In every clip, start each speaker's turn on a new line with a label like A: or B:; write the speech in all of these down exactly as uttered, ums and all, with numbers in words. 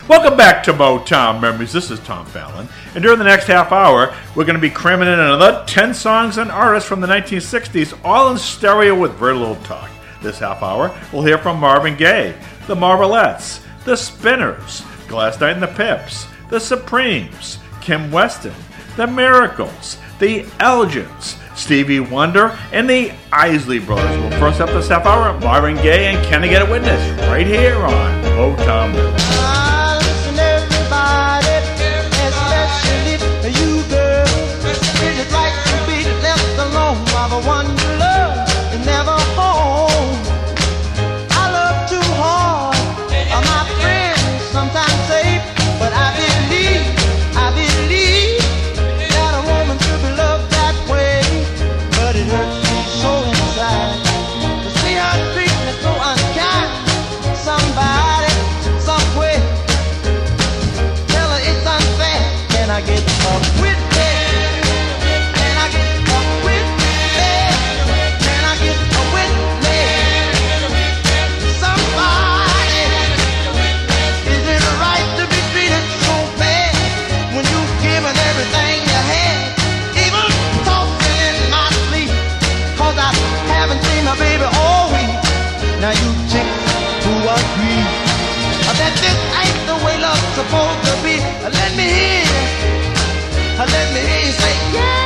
A: Welcome back to Motown Memories. This is Tom Fallon. And during the next half hour, we're going to be cramming in another ten songs and artists from the nineteen sixties, all in stereo with very little talk. This half hour, we'll hear from Marvin Gaye, the Marvelettes, the Spinners, Gladys Knight and the Pips, the Supremes, Kim Weston, the Miracles, the Elgins, Stevie Wonder, and the Isley Brothers. Well, first up this half hour, Marvin Gaye and Can I Get a Witness? Right here on Motown Memories.
B: You girl, is it right to be left alone while the one you love is never home? I love too hard, my friends sometimes say, but I believe, I believe that a woman should be loved that way. But it hurts me so inside to see her treat me so unkind. Somebody, somewhere, tell her it's unfair. Can I get a witness? Can I get a witness? Can I get a witness? Somebody, is it right to be treated so bad when you've given everything you had? Even talking in my sleep, cause I haven't seen my baby all week. Now you check who agree that this ain't the way love's supposed to be. Let me hear you. Let me hear you say, yeah.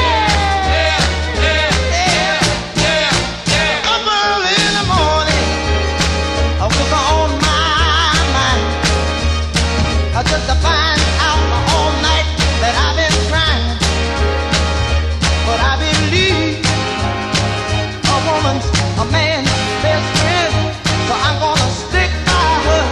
B: Up early in the morning, with on my mind, just to find out all night that I've been crying. But I believe a woman's a man's best friend, so I'm gonna stick by her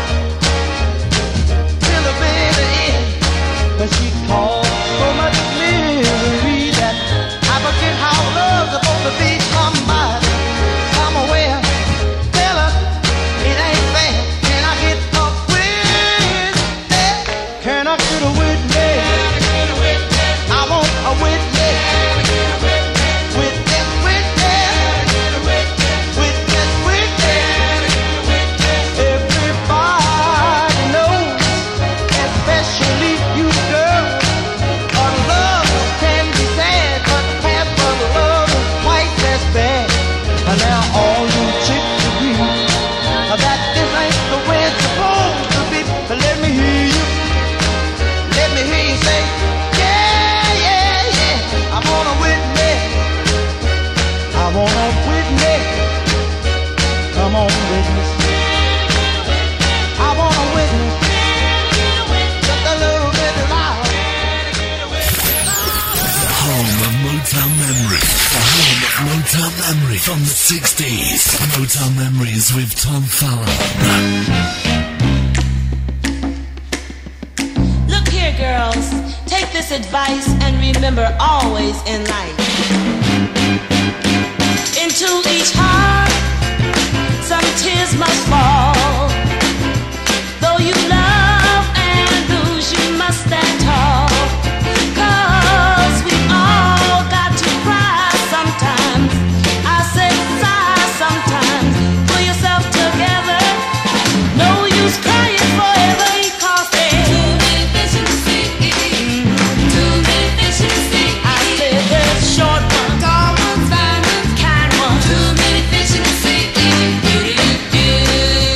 B: till the very end. But she calls so much misery that I forget how love's supposed to be. Somebody, somewhere, tell her it ain't fair. Can I get a witness? Can I get a witness? I want a witness. Witness, witness, witness, witness. Everybody knows, especially you girls. Now all you chicks agree that this ain't the way it's supposed to be. But let me hear you, let me hear you say, yeah, yeah, yeah. I want a witness, I want a witness. Come on, witness. I want a witness, just a little bit loud.
C: Home of Motown Memories. The home of Motown Memories from the sixties. Motown Memories with Tom Fallon.
D: Look here, girls. Take this advice and remember always in life. Into each heart, some tears must fall. Though you love and lose, you must stand tall. Cause we all got to cry sometimes. I said sigh sometimes. Pull yourself together. No use crying forever. Cause there's too many fish in the sea. Too many fish in the sea. I said there's short ones, tall ones, fine ones, kind ones. Too many fish in the sea.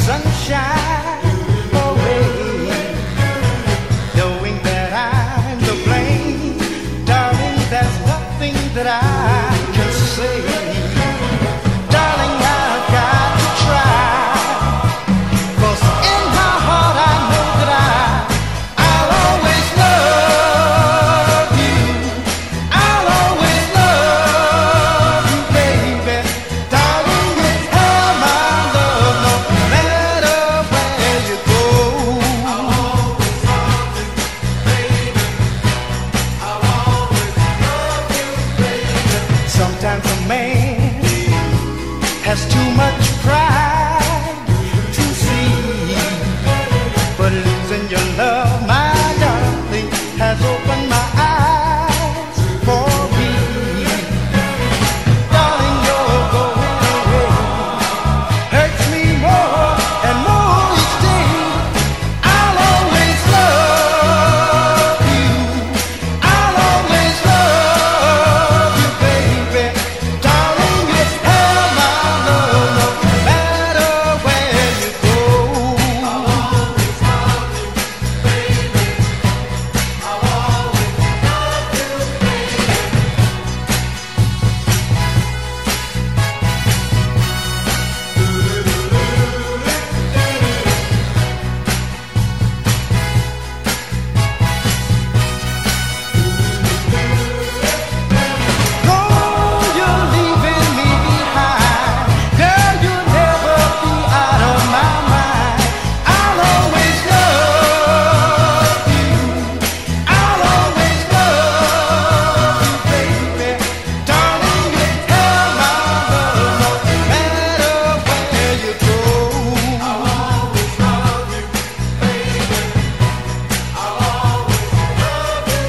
B: sunshine away, knowing that I'm to blame. Darling, there's nothing that I can say. Darling, I've got to try, 'cause in my heart I know that I, I'll always love you. I'll always love you, baby. Darling, you have my love no matter where you go. I'll always love you, baby. I'll always love you, baby. Sometimes a man has too much pride to see, but losing your love, my darling, has opened my eyes for me. Darling, you're going away hurts me more and more each day. I'll always love you. I'll always love you, baby. Darling, you have my love no matter where you go. I'll always love you, baby. I'll always love you, baby. No, you're leaving me behind. Girl, you'll never be out of my mind. I'll always love you. I'll always love you, baby. Darling, you have my love no matter where you go. I'll always love you, baby. I'll always love you.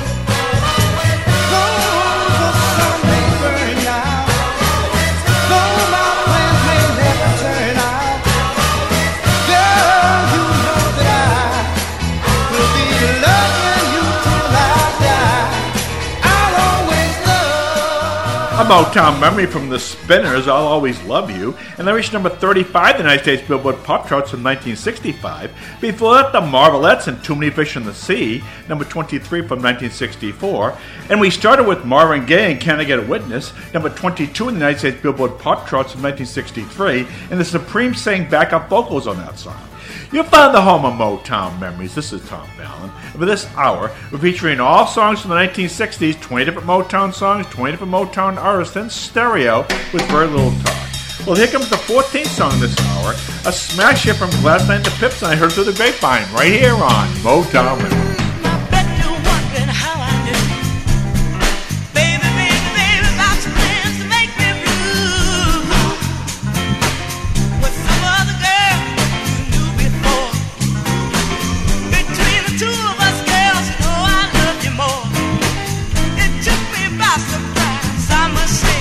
B: Though the sun may burn out, though my plans may never turn out, girl, you know that I will be loving you till I die. I'll always love.
A: A Motown memory from the Spinners, I'll Always Love You, and they reached number thirty-five in the United States Billboard Pop Charts in nineteen sixty-five. Before that, the Marvelettes and Too Many Fish in the Sea, number twenty-three from nineteen sixty-four. And we started with Marvin Gaye and Can I Get a Witness, number twenty-two in the United States Billboard Pop Charts in nineteen sixty-three, and the Supremes sang backup vocals on that song. You'll find the home of Motown memories. This is Tom Fallon. And for this hour, we're featuring all songs from the nineteen sixties, twenty different Motown songs, twenty different Motown artists in stereo with very little talk. Well, here comes the fourteenth song this hour, a smash hit from Gladys Knight and the Pips, and I heard through the grapevine right here on Motown Memories.
D: I bet you're wondering how I knew. Baby, baby, baby, about your plans to make me blue. With some other girl you knew before. Between the two of us, girls, you know I love you more. It took me by surprise, I must say.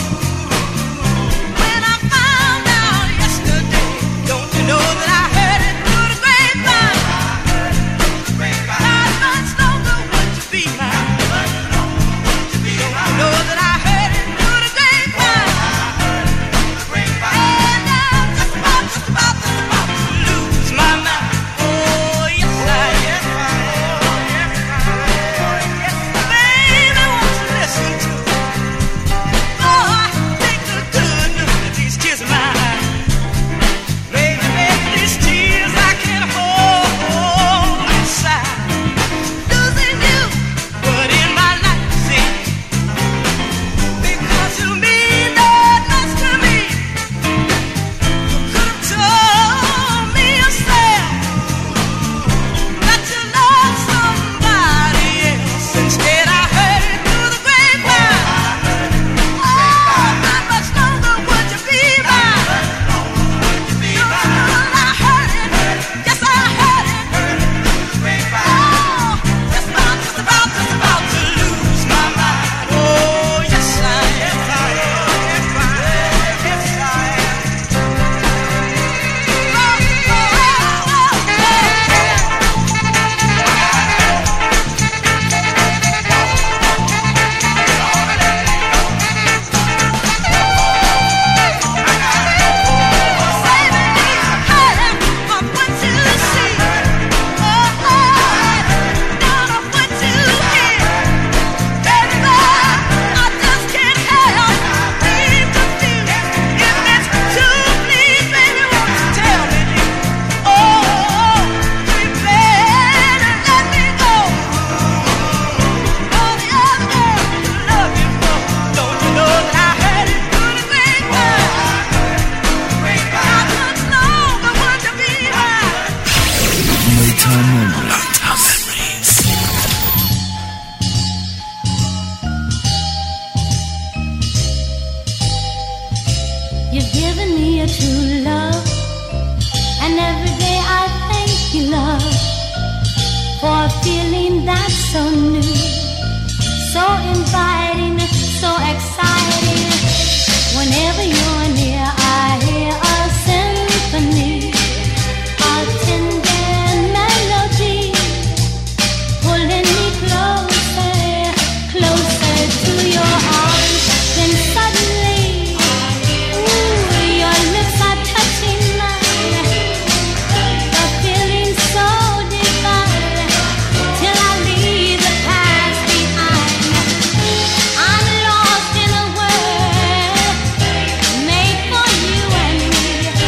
D: When I found out yesterday, don't you know that I heard it through the grapevine?
E: so new, so inviting, so exciting. Whenever you're near, I hear a symphony, a tender melody, pulling me closer, closer to your arms. Then suddenly, ooh, your lips are touching mine. The feeling so divine, till I leave the past behind. I'm lost in a world made for you and me.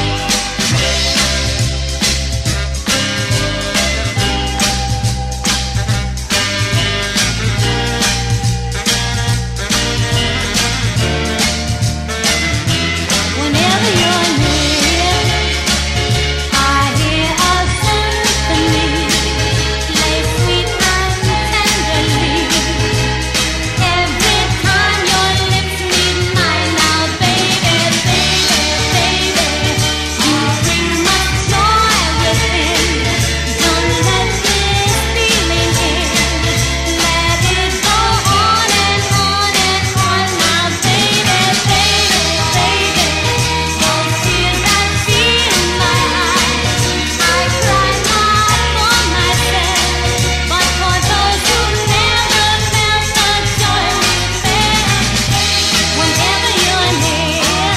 E: Whenever you're near, I hear a symphony, play sweet and tenderly. Every time your lips meet mine, now baby, baby, baby, you bring much joy within. Don't let this feeling end. Let it go on and on and on. Now baby, baby, baby, those tears I see in my eyes, I cry not for myself, but for those who never felt the joy we felt. Whenever you're near,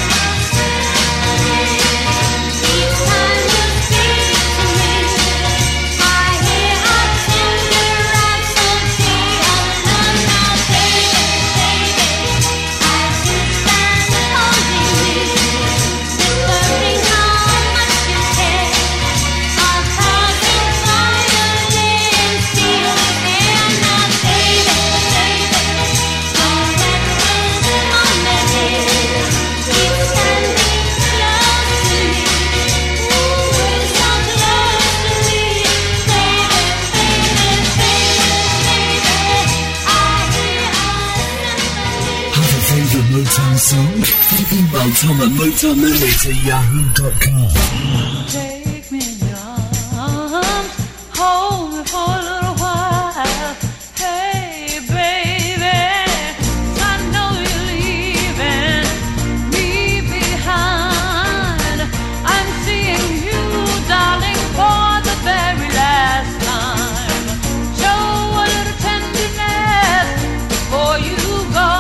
E: each time you speak to me, I hear a tender rhapsody of love. Now baby, baby, I just stand holding you, whispering how much you care. A thousand violins feel the air. Now baby, baby, don't let this moment end. Keep standing close to me, ooh, so close to me. Baby, baby, baby, baby, I hear a symphony.
C: Have a favourite Motown song? Email Tom at motown memories at yahoo dot com.
E: Take me in your arms, hold me for a little while. Hey, baby, I know you're leaving me behind. I'm seeing you, darling, for the very last time. Show a little tenderness before you go.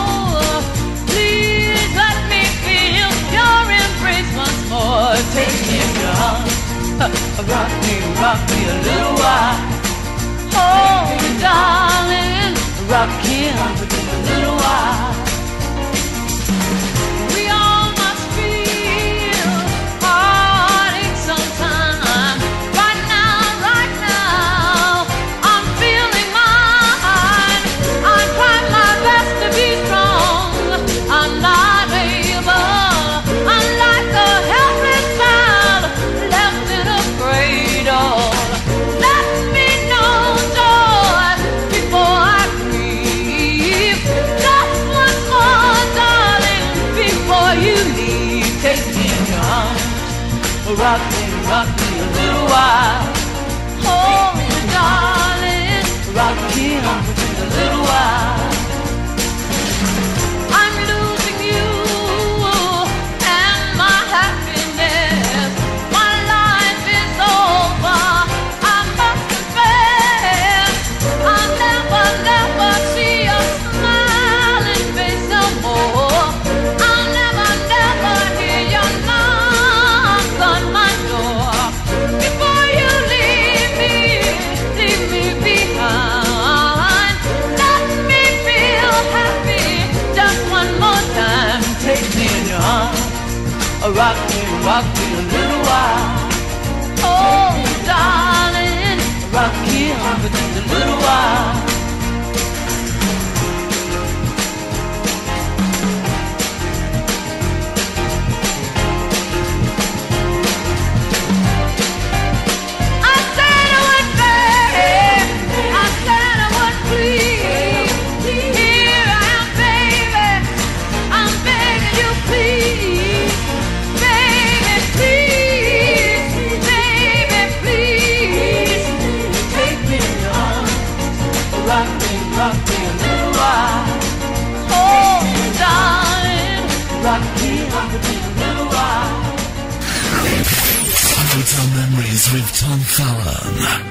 E: Please let me feel your embrace once more. Take me in your arms, rock me, rock me a little while. Hold me, darling, rock him a little while. We all must feel heartache sometime. Right now, right now, I'm feeling mine. I try my best to be strong. I'm not able. I'm like a helpless child left in a cradle. Let me know joy before I grieve. Just once more, darling, before you leave. Take me in your arms, rock me, rock me a little while. Hold me, darling, rock me a little while. I'm losing you and my happiness. My life is over, I must confess. I'll never, never see your smiling face no more. I'll never, never hear your knock on my door. Before you leave me, leave me behind. Let me feel happy just one more time. Take me in your arms, rock me, rock me a little while. Oh, darling, rock me for just a little while. I said I would beg, I said I would plead. Here I am, baby, I'm begging you, please, baby, please, baby, please, take me in your arms.
C: Motown Memories with Tom Fallon.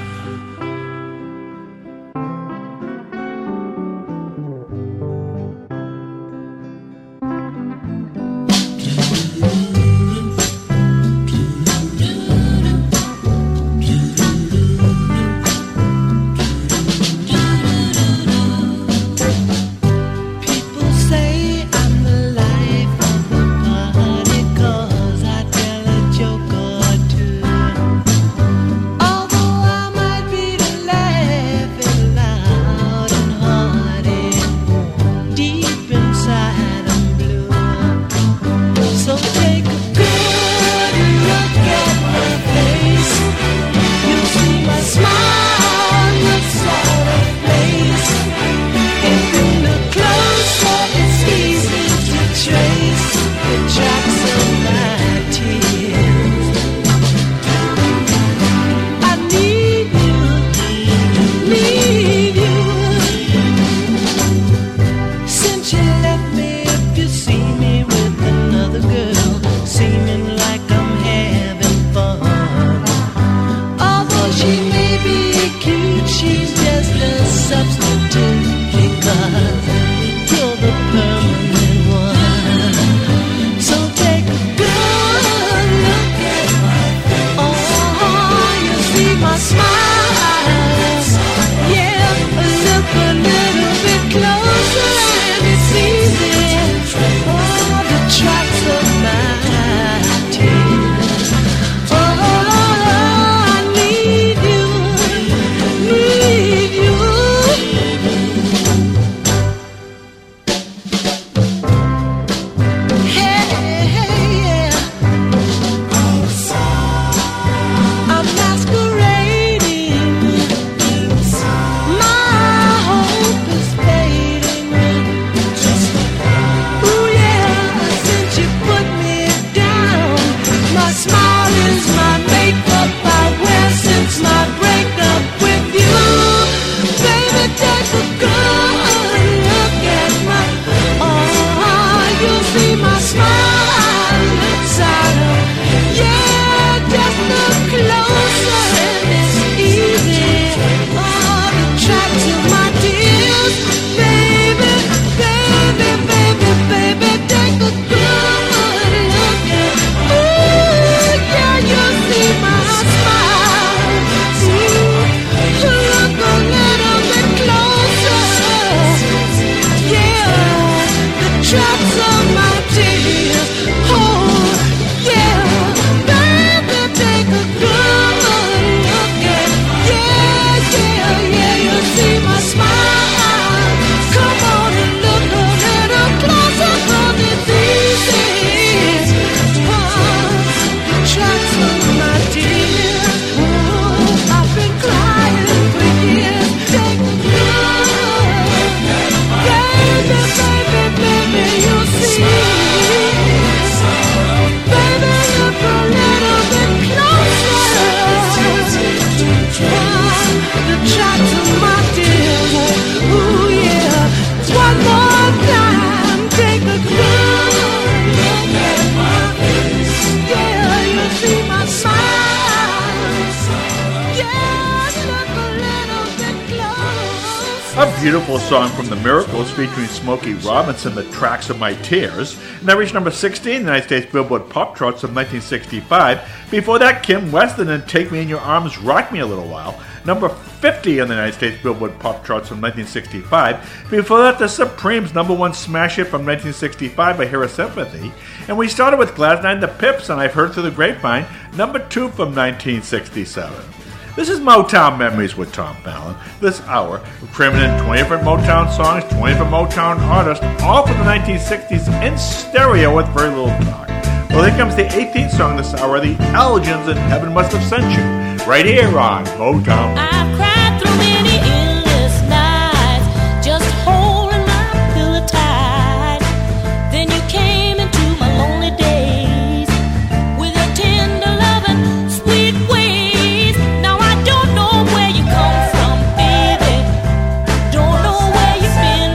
A: Beautiful song from The Miracles featuring Smokey Robinson, The Tracks of My Tears. And that reached number sixteen in the United States Billboard Pop Charts of nineteen sixty-five. Before that, Kim Weston and Take Me in Your Arms, Rock Me a Little While. Number fifty in the United States Billboard Pop Charts of nineteen sixty-five. Before that, The Supremes' number one smash hit from nineteen sixty-five, I Hear a Sympathy. And we started with Gladys and the Pips and I've Heard Through the Grapevine, number two from nineteen sixty-seven. This is Motown Memories with Tom Fallon. This hour, we're cramming in twenty different Motown songs, twenty different Motown artists, all from the nineteen sixties in stereo with very little talk. Well, here comes the eighteenth song this hour, The Elgins and Heaven Must Have Sent You, right here on Motown.
D: I've cried through many endless nights, just holding my pillow tight. Then you came into my lonely days with your tender loving, sweet ways. Now I don't know where you come from, baby. Don't know where you've been,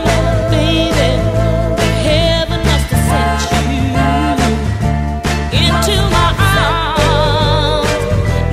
D: baby. Heaven must have sent you into my arms.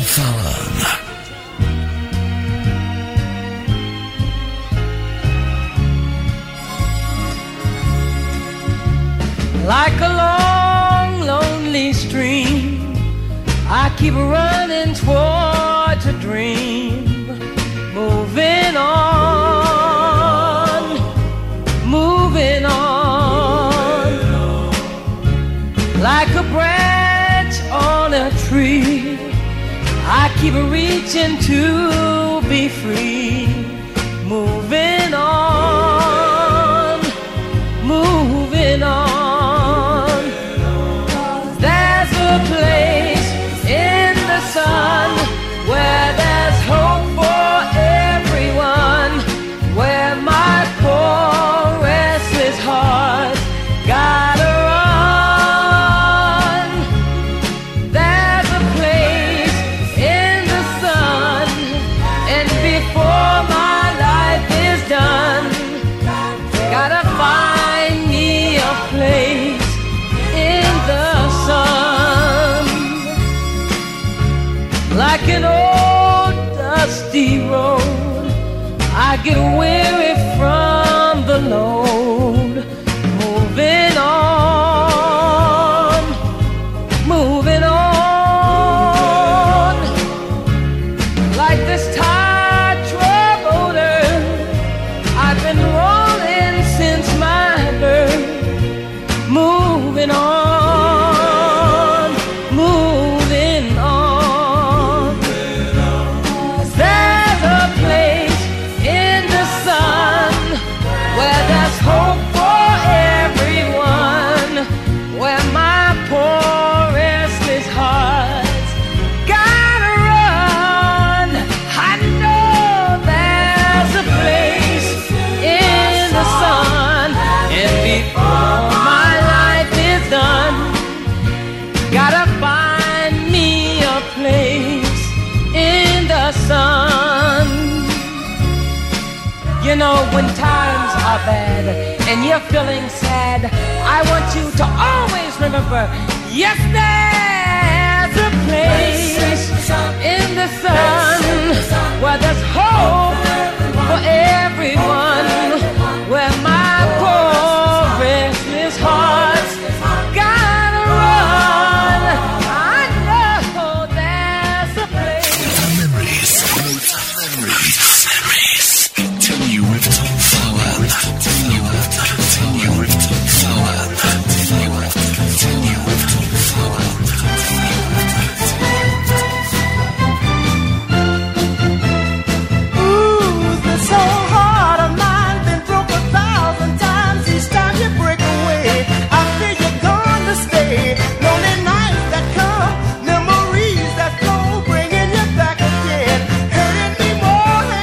C: Fallon.
F: Like a long, lonely stream, I keep running towards a dream, moving on, moving on. Like a branch on a tree, I keep reaching to be free, moving on, moving on. Place in the sun where there's hope for everyone, where my poor restless heart gotta run. There's a place in the sun, and before my life is done, gotta find me a place in the sun. Like an old dusty road, I get weary from the load, moving on, moving on. Like this tired troubadour, I've been rolling since my birth, moving on. You know, when times are bad and you're feeling sad, I want you to always remember, yes, there's a place in the sun where there's hope for everyone, where my poor restless heart's gotta run. I know there's a place.
C: Memories, memories, memories. Continue with Tom Fallon. Continue with Continue with Tom Fallon. Continue with Continue with Tom Fallon.
B: Ooh, the soul heart of mine been broke a thousand times. Each time you break away, I feel you're gonna stay. Lonely nights that come, memories that flow, bringing you back again, hurting me more than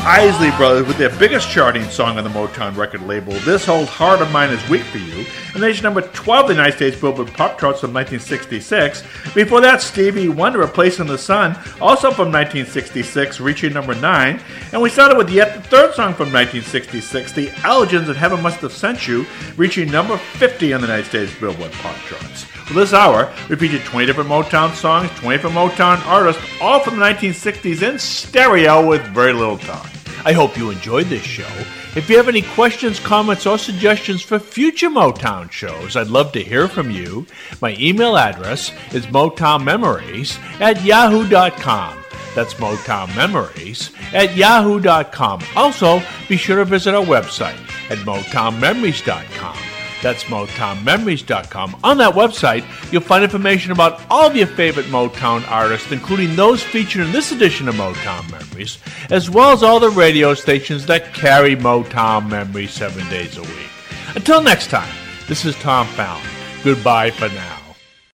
A: Isley Brothers with their biggest charting song on the Motown record label, This Old Heart of Mine Is Weak for You, and reached number twelve in the United States Billboard Pop Charts from nineteen sixty-six. Before that, Stevie Wonder, A Place in the Sun, also from nineteen sixty-six, reaching number nine. And we started with yet the third song from nineteen sixty-six, The Allergens and Heaven Must Have Sent You, reaching number fifty on the United States Billboard Pop Charts. For this hour, we featured twenty different Motown songs, twenty different Motown artists, all from the nineteen sixties in stereo with very little talk. I hope you enjoyed this show. If you have any questions, comments, or suggestions for future Motown shows, I'd love to hear from you. My email address is motownmemories at yahoo dot com. That's motownmemories at yahoo dot com. Also, be sure to visit our website at motown memories dot com. That's motown memories dot com. On that website, you'll find information about all of your favorite Motown artists, including those featured in this edition of Motown Memories, as well as all the radio stations that carry Motown Memories seven days a week. Until next time, this is Tom Fallon. Goodbye for now.